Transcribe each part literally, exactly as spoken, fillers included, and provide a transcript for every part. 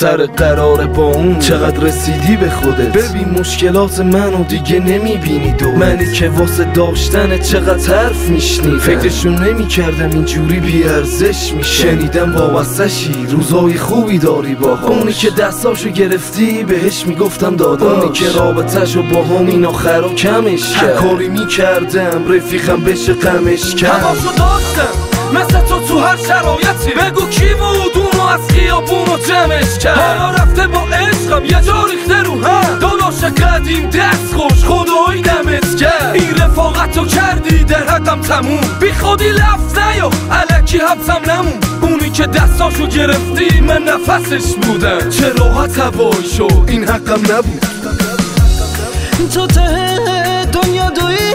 سر قراره با اون چقدر رسیدی به خودت؟ ببین مشکلات منو دیگه نمیبینی دو منی که واسه داشتن چقدر حرف میشنی فکرشون نمیکردم اینجوری بیارزش میشه شنیدم وابستشی روزای خوبی داری باهاش اونی که دستاشو گرفتی بهش میگفتم داداش اونی که رابطهشو با همین آخرا کمش کرد کاری میکردم رفیقم بشه غمش کرد هماشو داشتم مثل تو تو هر شرایطی بگو کی بود اونو از خیابونو جمعش کرد حالا رفته با عشقم یه جا ریخته رو هم داداش قدیم دست خوش خدایی دمت کرد این رفاقتو کردی در حقم تموم بی خودی لفظ نیا الکی حبسم نمون اونی که دستاشو گرفتی من نفسش بودم چه راحت هوایی شد این حقم نبود تو ته دنیا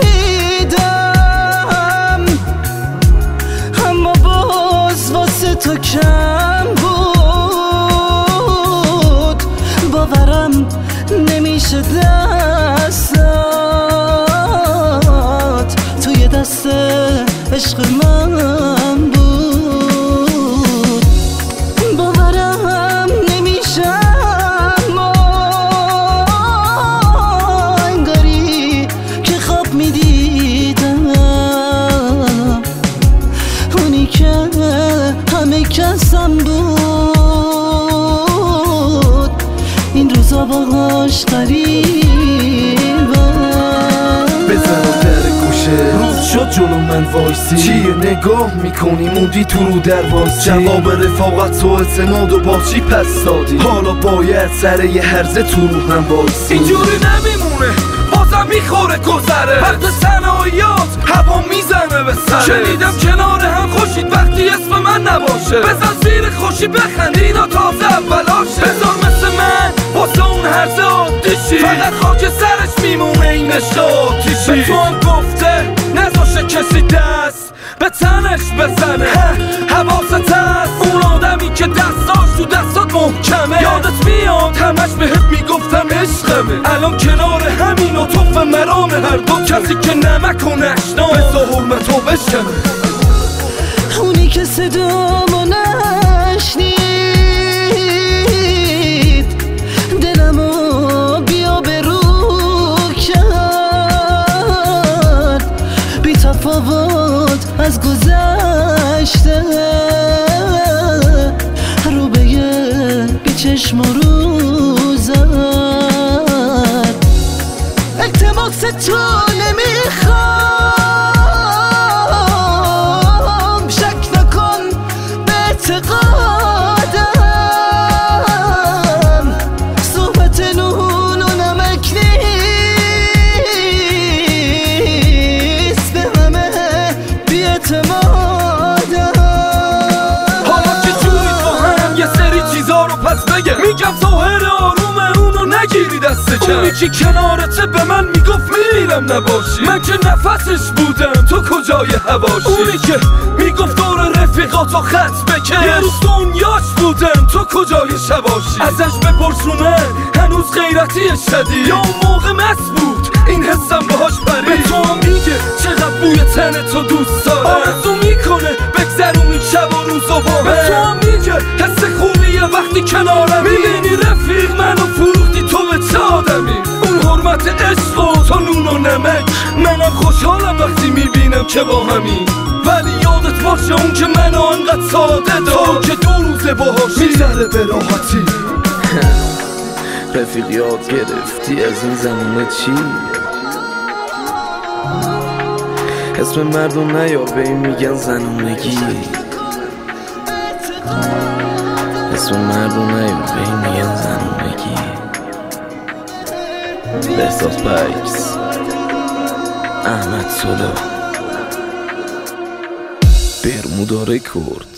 دویدم اما باز واسه تو کم بود باورم نمیشه دستات توی دست عشق من بود باورم نمیشه اما انگاری که خواب میدیدم اونی که همه کسم بود این روزا باهاش قریبم بزنم در گوشه روز شد جلو من وایسی چیه نگاه میکنی موندی تو رو در وایسی جواب رفاقت و اعتماد و با چی پس دادی حالا باید سر یه هرزه تو رو هم وایسی اینجوری نمیمونه بازم میخوره گذره وقت صنایات هوا میزنه به سره شنیدم کنار هم خوشید وقتی اسم من نباشه بزن زیر خوشی بخند اینا تازه اولاشه بزار مثل من واسه اون هرزه آتیشی فقط خاک سرش میمونه این عشق آتیشی به تو هم گفته نذاشه کسی دست به تنش بزنه حواست هست اون آدمی که دستاش تو دستات محکمه یادت میاد همش بهت میگفتم عشقمه الان کنار همین و توف مرام هر دو کسی که نمک و نشنا بزا حرمتو بشکنه اونی که صدامو نشنید دلمو بیا برو کرد بی تفاوت از گذشته رو به یه بی چشم رو زد التماس تو نمیخوام شک نکن به اعتقادم صحبت نون و نمک نیست به همه بی اعتمادم حالا که جوری با هم یه سری چیزا رو پس بگه میگم ظاهر آرومه اونو نگیری دست کم اونی که کنارته به من میگفت میمیرم نباشی من که نفسش بودم تو کجای هواشی اونی که میگفت دور رفیقاتو خط بکش یه روز دنیاش بودم تو کجای شباشی ازش بپرس رو من هنوز غیرتی شدید یا اون موقع مست بود این حسم باهاش پرید به تو هم میگه چقدر بوی تن تو دوست داره آرزو میکنه بگذرونی شب و روزو با به تو هم میگه حس خوبیه وقتی کنارم میبینی رفیق منو فروختی تو به چه آدمی اون حرمت عشق و تو نون و نمک منم خوشحالم وقتی میبینم که با همین ولی یادت باشه اون که منو انقدر ساده دار که دو روزه باهاش میذاره به راحتی رفیق یاد گرفتی از این زمونه چی؟ اسم مردم نیار به این میگن زنونگی اسم مردم نیار به این میگن زنونگی بهزاد پکس احمد سولا برمودا رکورد